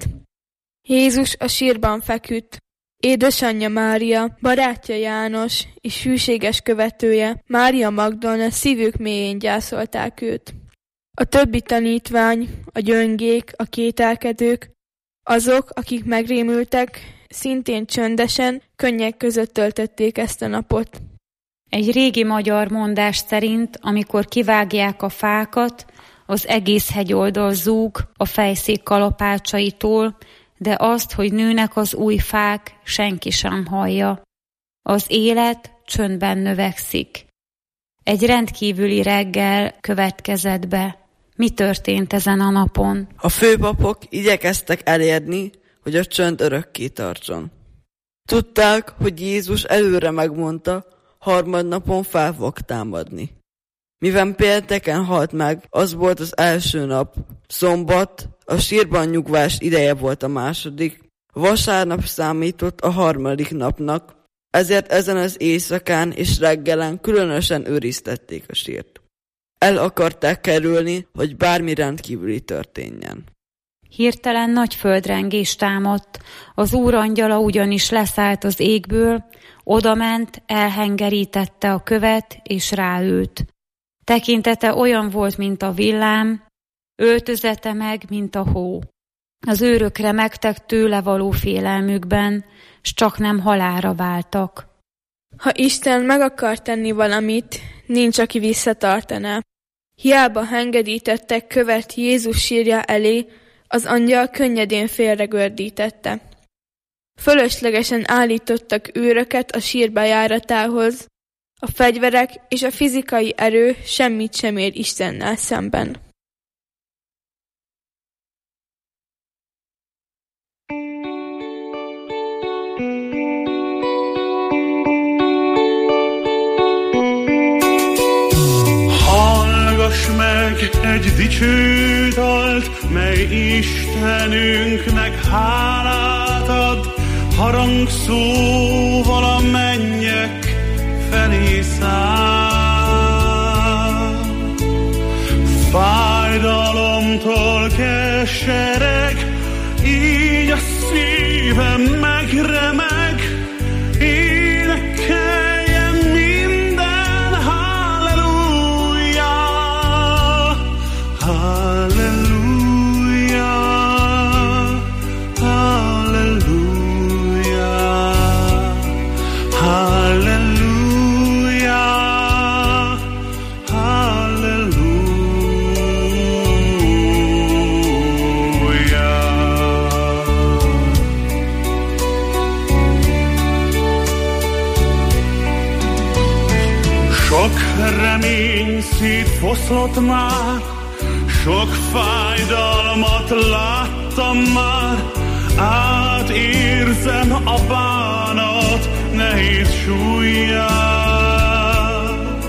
Jézus a sírban feküdt. Édesanyja Mária, barátja János és hűséges követője, Mária Magdolna szívük mélyén gyászolták őt. A többi tanítvány, a gyöngék, a kételkedők, azok, akik megrémültek, szintén csöndesen, könnyek között töltötték ezt a napot. Egy régi magyar mondás szerint, amikor kivágják a fákat, az egész hegyoldal zúg a fejszék kalapácsaitól, de azt, hogy nőnek az új fák, senki sem hallja. Az élet csöndben növekszik. Egy rendkívüli reggel következett be. Mi történt ezen a napon? A főpapok igyekeztek elérni, hogy a csönd örökké tartson. Tudták, hogy Jézus előre megmondta, harmadnapon fel fog támadni. Mivel pénteken halt meg, az volt az első nap. Szombat, a sírban nyugvás ideje volt a második. Vasárnap számított a harmadik napnak, ezért ezen az éjszakán és reggelen különösen őriztették a sírt. El akarták kerülni, hogy bármi rendkívüli történjen. Hirtelen nagy földrengés támadt, az Úr angyala ugyanis leszállt az égből, odament, elhengerítette a követ és ráült. Tekintete olyan volt, mint a villám, öltözete meg, mint a hó. Az őrök remegtek tőle való félelmükben, s csak nem halálra váltak. Ha Isten meg akar tenni valamit, nincs, aki visszatartaná. Hiába hengedítettek követ Jézus sírja elé, az angyal könnyedén félregördítette. Fölöslegesen állítottak őröket a sír bejáratához. A fegyverek és a fizikai erő semmit sem ér Istennel szemben. Hallgass meg egy dicső dalt, mely Istenünknek hálát ad, harangszóval a mennyek felé száll. Fájdalomtól kesereg, így a szívem megremeg, énekeljen minden halleluja, halleluja, halleluja, halleluja, halleluja. Sok remény szétfoszlott már, sok fájdalmat láttam már, átérzem a bánat nehéz súlyát.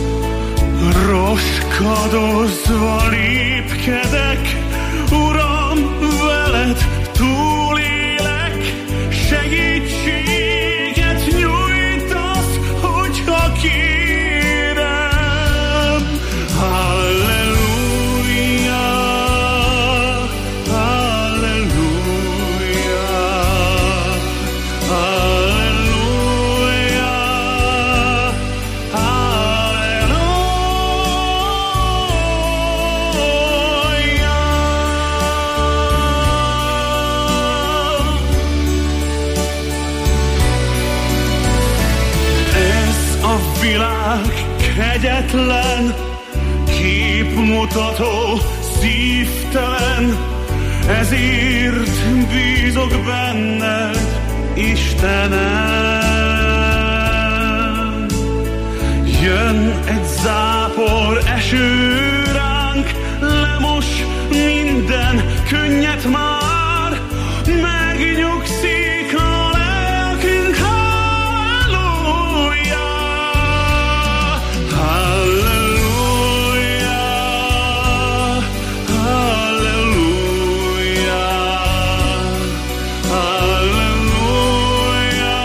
Roskadozva lépkedek, Uram, veled túlélek, segítséget nyújtasz, hogyha kérem. Halleluja, halleluja, halleluja, halleluja. Ez a világ kegyetlen, képmutató, szívtelen, ezért bízok benned, Istenem. Jön egy zápor eső ránk, lemos minden könnyet már, megnyugszik a lelkünk, halleluja, halleluja, halleluja, halleluja,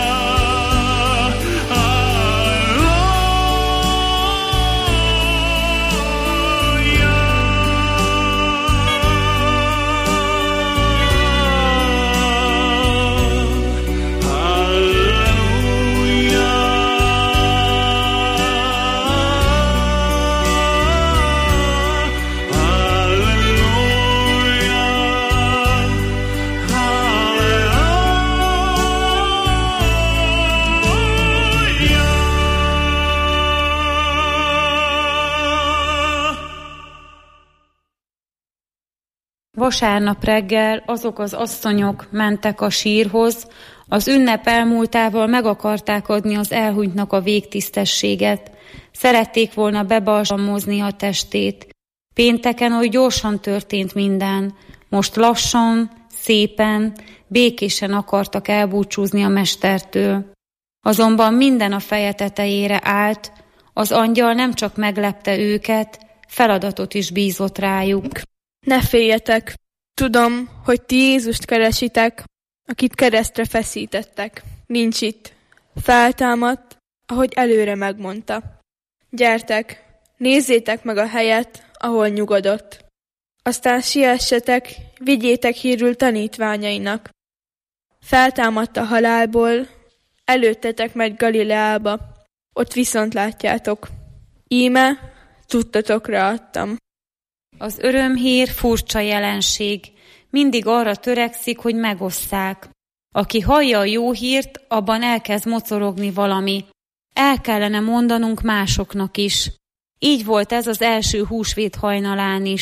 Vasárnap reggel azok az asszonyok mentek a sírhoz, az ünnep elmúltával meg akarták adni az elhunytnak a végtisztességet. Szerették volna bebalsamozni a testét. Pénteken oly gyorsan történt minden. Most lassan, szépen, békésen akartak elbúcsúzni a mestertől. Azonban minden a feje tetejére állt, az angyal nem csak meglepte őket, feladatot is bízott rájuk. Ne féljetek! Tudom, hogy ti Jézust keresitek, akit keresztre feszítettek. Nincs itt. Feltámadt, ahogy előre megmondta. Gyertek, nézzétek meg a helyet, ahol nyugodott. Aztán siessetek, vigyétek hírül tanítványainak. Feltámadt a halálból, előttetek megy Galileába, ott viszont látjátok. Íme, tudtatokra adtam. Az örömhír furcsa jelenség. Mindig arra törekszik, hogy megosszák. Aki hallja a jó hírt, abban elkezd mocorogni valami. El kellene mondanunk másoknak is. Így volt ez az első húsvét hajnalán is.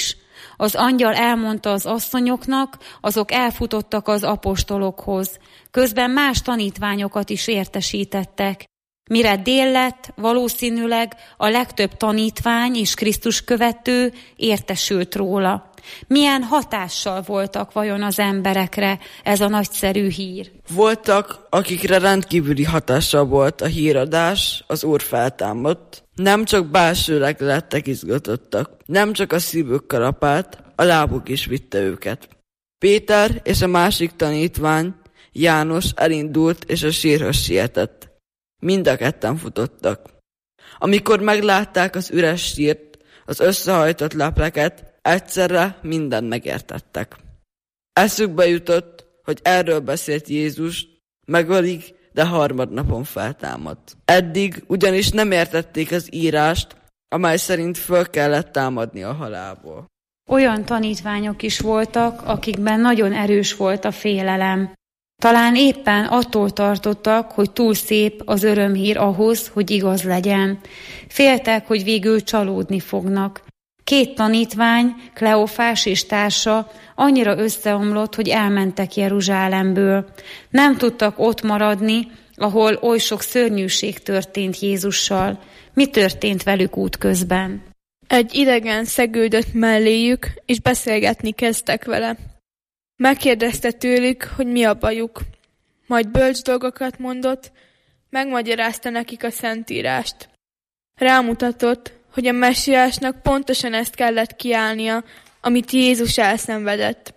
Az angyal elmondta az asszonyoknak, azok elfutottak az apostolokhoz. Közben más tanítványokat is értesítettek. Mire dél lett, valószínűleg a legtöbb tanítvány és Krisztus követő értesült róla. Milyen hatással voltak vajon az emberekre ez a nagyszerű hír? Voltak, akikre rendkívüli hatással volt a híradás, az Úr feltámadt. Nem csak belsőleg lettek izgatottak, nem csak a szívük kalapált, a lábuk is vitte őket. Péter és a másik tanítvány, János elindult és a sírhoz sietett. Mind a ketten futottak. Amikor meglátták az üres sírt, az összehajtott lepleket, egyszerre mindent megértettek. Eszükbe jutott, hogy erről beszélt Jézus, megölik, de harmadnapon feltámadt. Eddig ugyanis nem értették az írást, amely szerint föl kellett támadni a halálból. Olyan tanítványok is voltak, akikben nagyon erős volt a félelem. Talán éppen attól tartottak, hogy túl szép az örömhír ahhoz, hogy igaz legyen. Féltek, hogy végül csalódni fognak. Két tanítvány, Kleofás és társa annyira összeomlott, hogy elmentek Jeruzsálemből. Nem tudtak ott maradni, ahol oly sok szörnyűség történt Jézussal. Mi történt velük útközben? Egy idegen szegődött melléjük, és beszélgetni kezdtek vele. Megkérdezte tőlük, hogy mi a bajuk. Majd bölcs dolgokat mondott, megmagyarázta nekik a Szentírást. Rámutatott, hogy a messiásnak pontosan ezt kellett kiállnia, amit Jézus elszenvedett.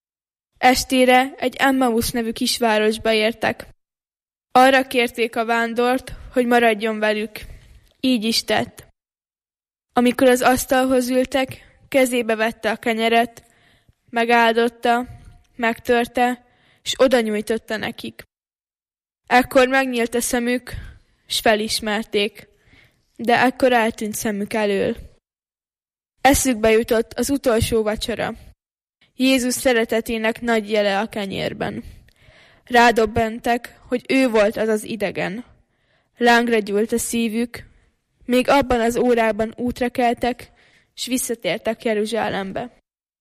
Estére egy Emmaus nevű kisvárosba értek. Arra kérték a vándort, hogy maradjon velük. Így is tett. Amikor az asztalhoz ültek, kezébe vette a kenyeret, megáldotta, megtörte, és oda nyújtotta nekik. Ekkor megnyílt a szemük, s felismerték, de ekkor eltűnt szemük elől. Eszükbe jutott az utolsó vacsora. Jézus szeretetének nagy jele a kenyérben. Rádobbentek, hogy ő volt az az idegen. Lángra gyúlt a szívük, még abban az órában útra keltek, s visszatértek Jeruzsálembe.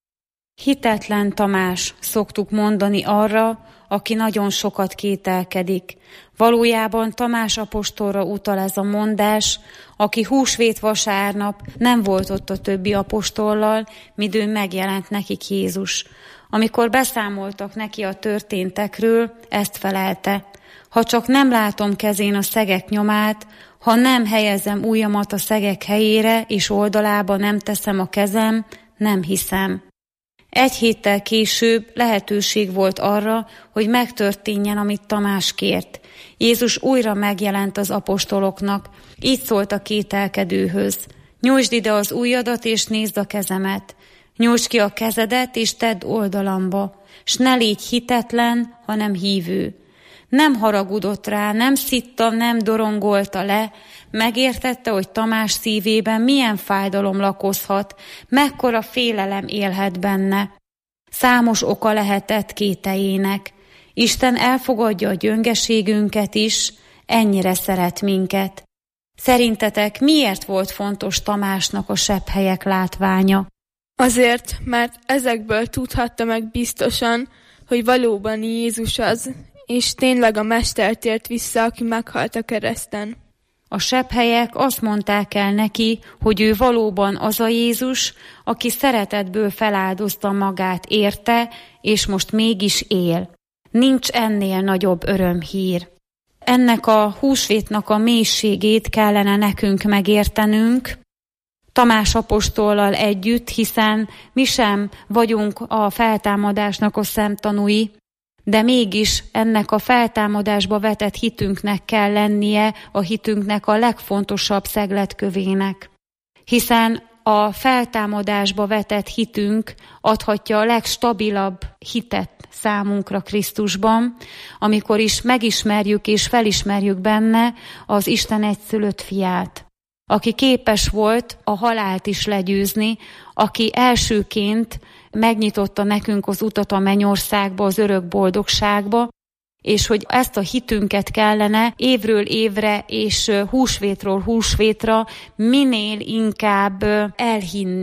Hitetlen Tamás, szoktuk mondani arra, aki nagyon sokat kételkedik. Valójában Tamás apostolra utal ez a mondás, aki húsvét vasárnap nem volt ott a többi apostollal, midőn megjelent nekik Jézus. Amikor beszámoltak neki a történtekről, ezt felelte: ha csak nem látom kezén a szegek nyomát, ha nem helyezem ujjamat a szegek helyére, és oldalába nem teszem a kezem, nem hiszem. Egy héttel később lehetőség volt arra, hogy megtörténjen, amit Tamás kért. Jézus újra megjelent az apostoloknak, így szólt a kételkedőhöz: nyújtsd ide az ujjadat, és nézd a kezemet. Nyújtsd ki a kezedet, és tedd oldalamba, s ne légy hitetlen, hanem hívő. Nem haragudott rá, nem szitta, nem dorongolta le, megértette, hogy Tamás szívében milyen fájdalom lakozhat, mekkora félelem élhet benne. Számos oka lehetett kételjének. Isten elfogadja a gyöngeségünket is, ennyire szeret minket. Szerintetek miért volt fontos Tamásnak a sebhelyek látványa? Azért, mert ezekből tudhatta meg biztosan, hogy valóban Jézus az, és tényleg a Mester tért vissza, aki meghalt a kereszten. A sebhelyek azt mondták el neki, hogy ő valóban az a Jézus, aki szeretetből feláldozta magát érte, és most mégis él. Nincs ennél nagyobb örömhír. Ennek a húsvétnak a mélységét kellene nekünk megértenünk, Tamás apostollal együtt, hiszen mi sem vagyunk a feltámadásnak a szemtanúi, de mégis ennek a feltámadásba vetett hitünknek kell lennie a hitünknek a legfontosabb szegletkövének. Hiszen a feltámadásba vetett hitünk adhatja a legstabilabb hitet számunkra Krisztusban, amikor is megismerjük és felismerjük benne az Isten egyszülött fiát, aki képes volt a halált is legyőzni, aki elsőként megnyitotta nekünk az utat a mennyországba, az örök boldogságba, és hogy ezt a hitünket kellene évről évre és húsvétról húsvétra minél inkább elhinni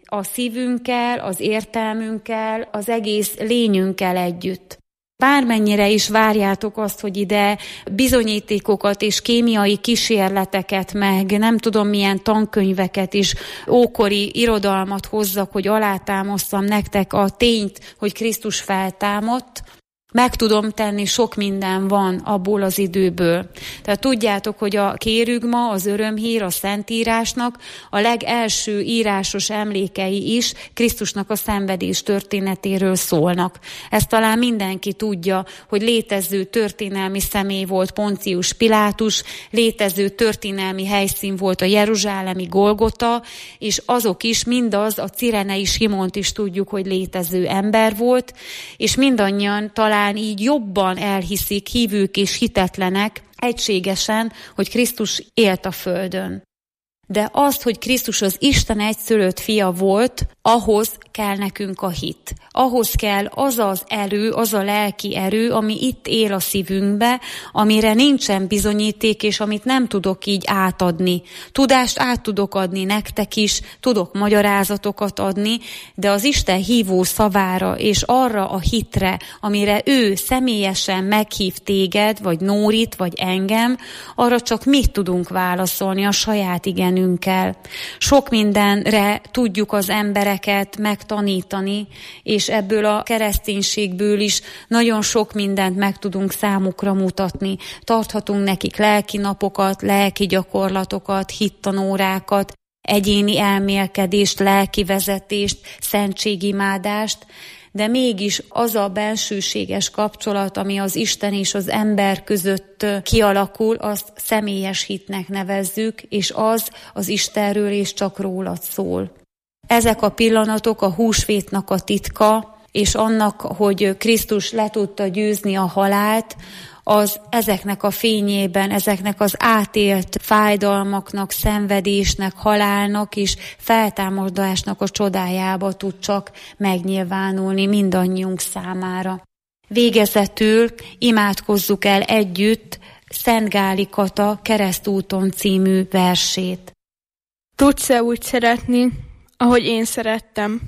a szívünkkel, az értelmünkkel, az egész lényünkkel együtt. Bármennyire is várjátok azt, hogy ide bizonyítékokat és kémiai kísérleteket, meg nem tudom milyen tankönyveket is, ókori irodalmat hozzak, hogy alátámasztam nektek a tényt, hogy Krisztus feltámadt, meg tudom tenni, sok minden van abból az időből. Tehát tudjátok, hogy a kérügma, az örömhír, a Szentírásnak a legelső írásos emlékei is Krisztusnak a szenvedés történetéről szólnak. Ezt talán mindenki tudja, hogy létező történelmi személy volt Poncius Pilátus, létező történelmi helyszín volt a jeruzsálemi Golgota, és azok is, mindaz, a cirenei Simont is tudjuk, hogy létező ember volt, és mindannyian talán így jobban elhiszik hívők és hitetlenek egységesen, hogy Krisztus élt a földön. De azt, hogy Krisztus az Isten egyszülött fia volt, ahhoz kell nekünk a hit. Ahhoz kell az az erő, az a lelki erő, ami itt él a szívünkbe, amire nincsen bizonyíték, és amit nem tudok így átadni. Tudást át tudok adni nektek is, tudok magyarázatokat adni, de az Isten hívó szavára és arra a hitre, amire ő személyesen meghív téged, vagy Nórit, vagy engem, arra csak mi tudunk válaszolni a saját igenünkkel. Sok mindenre tudjuk az embereket megtanítani, és ebből a kereszténységből is nagyon sok mindent meg tudunk számukra mutatni. Tarthatunk nekik lelki napokat, lelki gyakorlatokat, hittanórákat, egyéni elmélkedést, lelki vezetést, szentségimádást, de mégis az a bensőséges kapcsolat, ami az Isten és az ember között kialakul, azt személyes hitnek nevezzük, és az az Istenről és csak rólad szól. Ezek a pillanatok a húsvétnak a titka, és annak, hogy Krisztus le tudta győzni a halált, az ezeknek a fényében, ezeknek az átélt fájdalmaknak, szenvedésnek, halálnak és feltámadásnak a csodájába tud csak megnyilvánulni mindannyiunk számára. Végezetül imádkozzuk el együtt Szent Gáli Kata Keresztúton című versét. Tudsz-e úgy szeretni, ahogy én szerettem?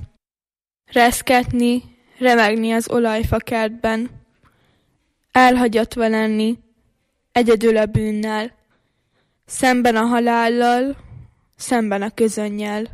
Reszketni, remegni az olajfa kertben, elhagyatva lenni, egyedül a bűnnel, szemben a halállal, szemben a közönnyel.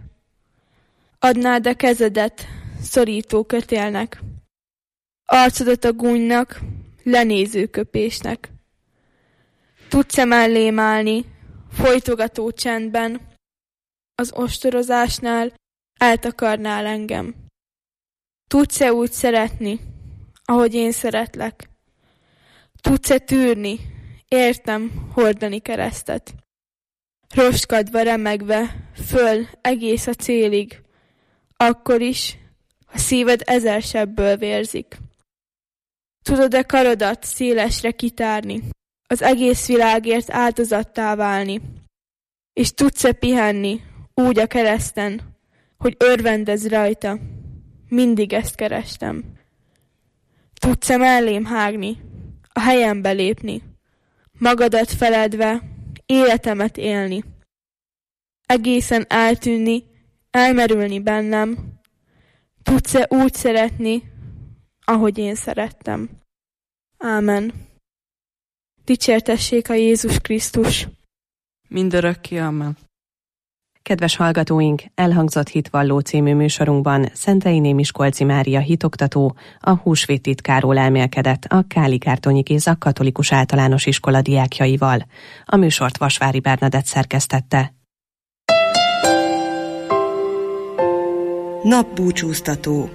Adnád a kezedet szorító kötélnek, arcodat a gúnynak, lenéző köpésnek. Tudsz-e mellém állni, folytogató csendben, az ostorozásnál eltakarnál engem? Tudsz-e úgy szeretni, ahogy én szeretlek? Tudsz-e tűrni, értem, hordani keresztet? Roskadva, remegve, föl egész a célig, akkor is, ha szíved ezer sebből vérzik. Tudod-e karodat szélesre kitárni, az egész világért áldozattá válni, és tudsz-e pihenni úgy a kereszten, hogy örvendezz rajta? Mindig ezt kerestem. Tudsz-e mellém hágni, a helyembe lépni, magadat feledve, életemet élni, egészen eltűnni, elmerülni bennem? Tudsz-e úgy szeretni, ahogy én szerettem? Ámen. Dicsértessék a Jézus Krisztus. Mindörökké, amen. Kedves hallgatóink, elhangzott Hitvalló című műsorunkban Szentrei Miskolci Mária hitoktató a húsvét titkáról elmélkedett a Káli-Kártonyi Géza Katolikus Általános Iskola diákjaival. A műsort Vasvári Bernadett szerkesztette. Napbúcsúztató.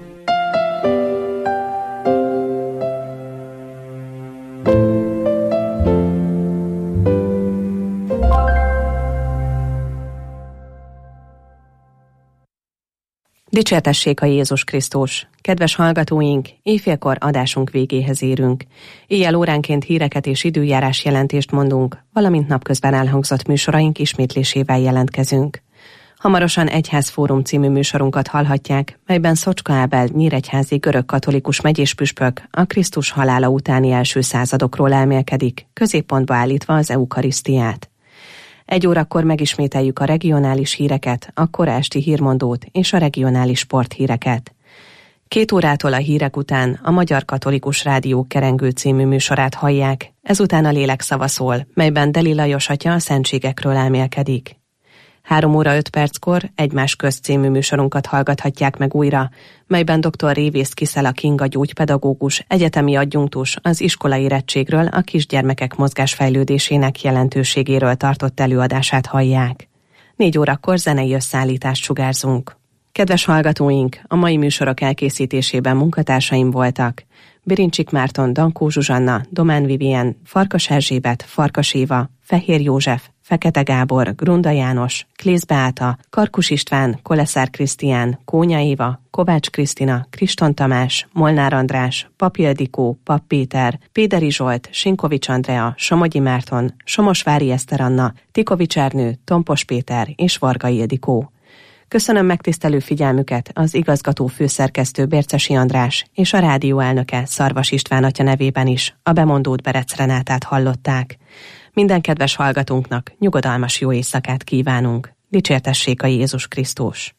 Dicsértessék a Jézus Krisztus! Kedves hallgatóink, éjfélkor adásunk végéhez érünk. Éjjel óránként híreket és időjárás jelentést mondunk, valamint napközben elhangzott műsoraink ismétlésével jelentkezünk. Hamarosan Egyházfórum című műsorunkat hallhatják, melyben Szocska Ábel nyíregyházi görög-katolikus megyéspüspök a Krisztus halála utáni első századokról elmélkedik, középpontba állítva az eukarisztiát. Egy órakor megismételjük a regionális híreket, a kora esti hírmondót és a regionális sporthíreket. Két órától a hírek után a Magyar Katolikus Rádió Kerengő című műsorát hallják, ezután a Lélek szava szól, melyben Deli Lajos atya a szentségekről elmélkedik. Három óra öt perckor Egymás közt című műsorunkat hallgathatják meg újra, melyben dr. Révész Kiszela Kinga gyógypedagógus, egyetemi adjunktus az iskolai érettségről, a kisgyermekek mozgásfejlődésének jelentőségéről tartott előadását hallják. Négy órakor zenei összeállítást sugárzunk. Kedves hallgatóink, a mai műsorok elkészítésében munkatársaim voltak: Birincsik Márton, Dankó Zsuzsanna, Domán Vivien, Farkas Erzsébet, Farkas Éva, Fehér József, Fekete Gábor, Grunda János, Klész Beáta, Karkus István, Koleszár Krisztián, Kónya Éva, Kovács Krisztina, Kriston Tamás, Molnár András, Pap Ildikó, Pap Péter, Péderi Zsolt, Sinkovics Andrea, Somogyi Márton, Somosvári Eszter Anna, Tikovics Ernő, Tompos Péter és Varga Ildikó. Köszönöm megtisztelő figyelmüket az igazgató főszerkesztő Bércesi András és a rádió elnöke Szarvas István atya nevében is, a bemondót Berec Renátát hallották. Minden kedves hallgatónknak nyugodalmas jó éjszakát kívánunk. Dicsértessék a Jézus Krisztus!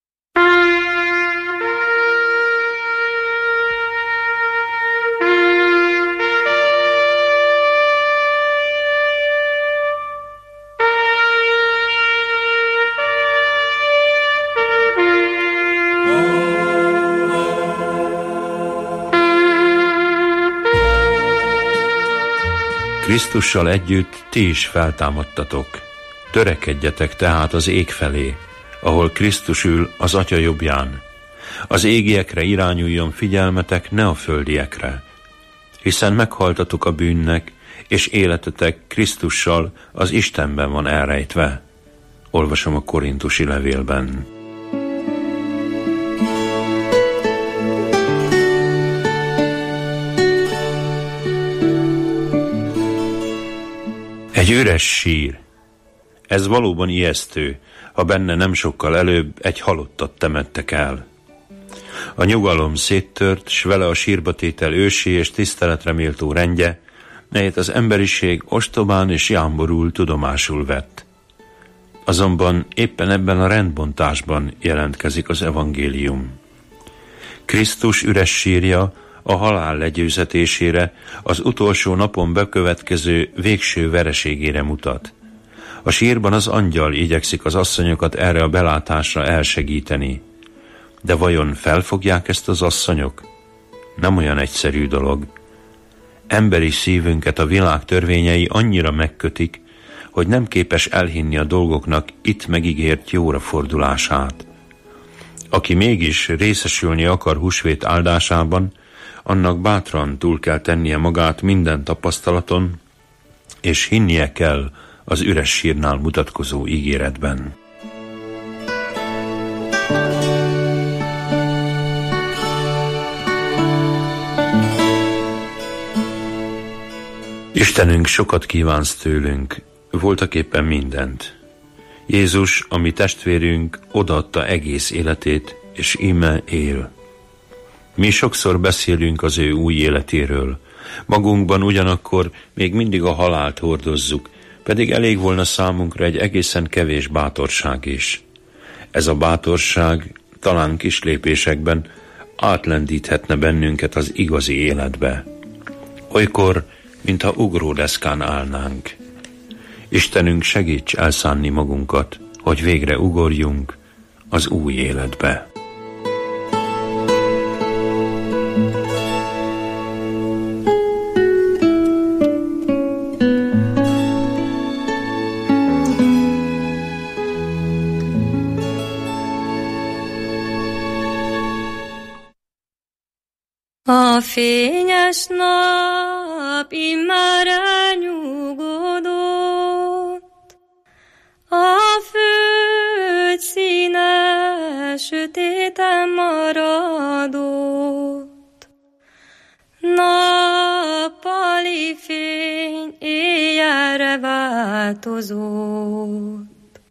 Krisztussal együtt ti is feltámadtatok. Törekedjetek tehát az ég felé, ahol Krisztus ül az Atya jobbján. Az égiekre irányuljon figyelmetek, ne a földiekre. Hiszen meghaltatok a bűnnek, és életetek Krisztussal az Istenben van elrejtve. Olvasom a Korintusi levélben. Egy üres sír. Ez valóban ijesztő, ha benne nem sokkal előbb egy halottat temettek el. A nyugalom széttört, s vele a sírbatétel ősi és tiszteletre méltó rendje, melyet az emberiség ostobán és jámborul tudomásul vett. Azonban éppen ebben a rendbontásban jelentkezik az evangélium. Krisztus üres sírja a halál legyőzetésére, az utolsó napon bekövetkező végső vereségére mutat. A sírban az angyal igyekszik az asszonyokat erre a belátásra elsegíteni. De vajon felfogják ezt az asszonyok? Nem olyan egyszerű dolog. Emberi szívünket a világ törvényei annyira megkötik, hogy nem képes elhinni a dolgoknak itt megígért jóra fordulását. Aki mégis részesülni akar húsvét áldásában, annak bátran túl kell tennie magát minden tapasztalaton, és hinnie kell az üres sírnál mutatkozó ígéretben. Istenünk, sokat kívánsz tőlünk, voltaképpen mindent. Jézus, a mi testvérünk, odaadta egész életét, és íme él. Mi sokszor beszélünk az ő új életéről, magunkban ugyanakkor még mindig a halált hordozzuk, pedig elég volna számunkra egy egészen kevés bátorság is. Ez a bátorság talán kis lépésekben átlendíthetne bennünket az igazi életbe. Olykor, mintha ugródeszkán állnánk. Istenünk, segíts elszánni magunkat, hogy végre ugorjunk az új életbe. A fényes nap immár elnyugodott, a föld színe sötéten maradott. Nappali fény éjjelre változott.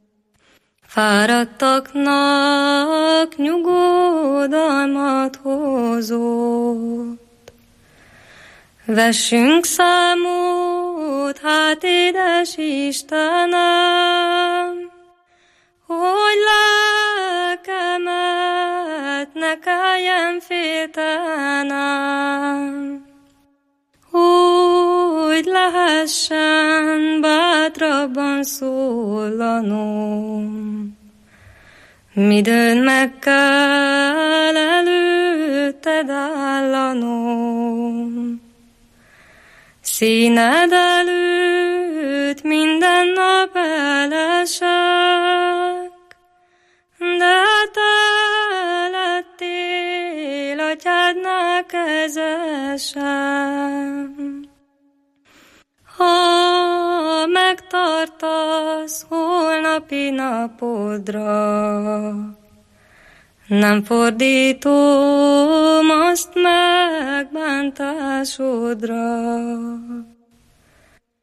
Fáradtaknak nyugodalmat hozott. Vessünk számot út, hát édes Istenem, hogy lelkemet ne kelljen féltenem, úgy lehessen bátrabban szólanom. Midőn meg kell előtted állanom, színed előtt minden nap elesek, de te lettél atyádnál kezesem. Ha megtartasz holnapi napodra, nem fordítom azt meg bántásodra.